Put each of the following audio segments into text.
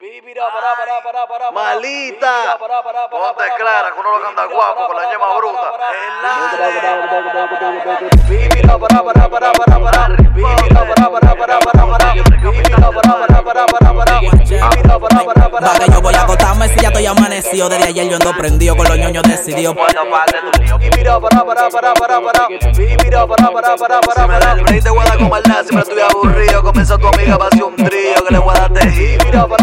Malita, ponte clara que uno lo canta guapo con la ñema bruta. Vale, yo voy a acostarme si ya estoy amanecido. Desde ayer yo ando prendido con los ñoños decididos. Si me da el break te voy a dar con maldad. Si me estoy aburrido, comienza tu amiga va a hacer un trío que le voy a dar tejido.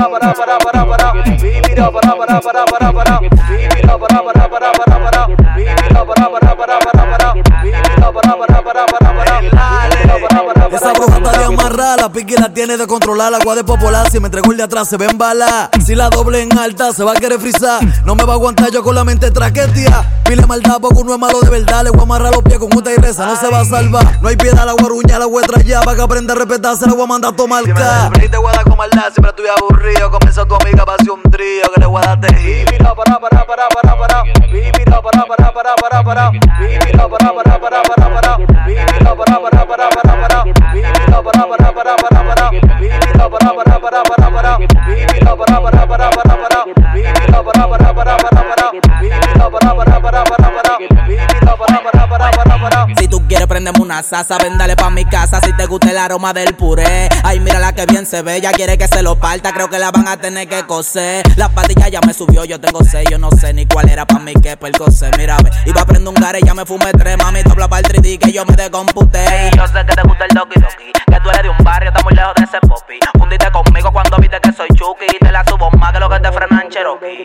Esa bruja está de amarrada, la piqui la tiene de controlar. Agua de popular, si me entregó el de atrás se ve en bala. Si la doble en alta se va a querer frizar. No me va a aguantar yo con la mente traquetia. Pile maldad porque uno es malo de verdad. Le voy a amarrar los pies con justa y reza, no se va a salvar. No hay piedad, la guaruña, la voy a traer. Para que aprenda a respetar, se la voy a mandar a tomar Si me da el break te voy a dar con maldad. Si me estoy aburrido, comienza tu amiga va a hacer un trío que le voy a dar tejido. Si tú quieres prenderme una salsa, ven dale pa' mi casa. Si te gusta el aroma del puré, ay mira la que bien se ve. Ya quiere que se lo parta, creo que la van a tener que coser. La patilla ya me subió, yo tengo 6. Yo no sé ni cuál era pa' mí que percose. Mira ve, iba a prender un gare, ya me fumé 3. Mami, dobla pa' el 3D que yo me descomputé. Yo sé que te gusta el doki doki, que tú eres de un barrio, estás muy lejos de ese popi. Fundiste conmigo cuando viste que soy Chucky. Y te la subo más que lo que te frena en Cherokee.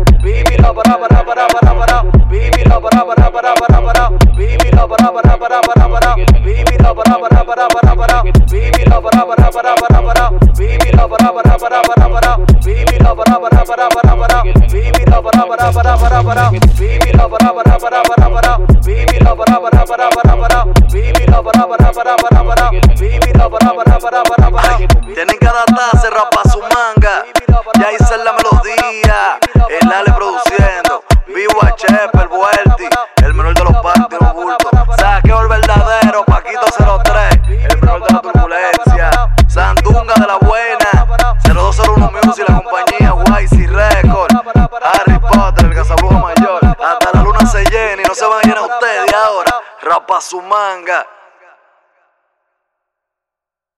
Tienen que adaptarse, rapa su manga. Ya hice la melodía. El Ale produciendo. Vivo a Chepe, el Vuelti. El menor de los partidos, los bultos. Saqueo el verdadero, Paquito 03. El menor de la turbulencia. Sandunga de la buena. 0201 Music, la compañía YC Record. Harry Potter, el Casabrujo mayor. Hasta la luna se llena y no se van a llenar ustedes ahora. Rapa su manga.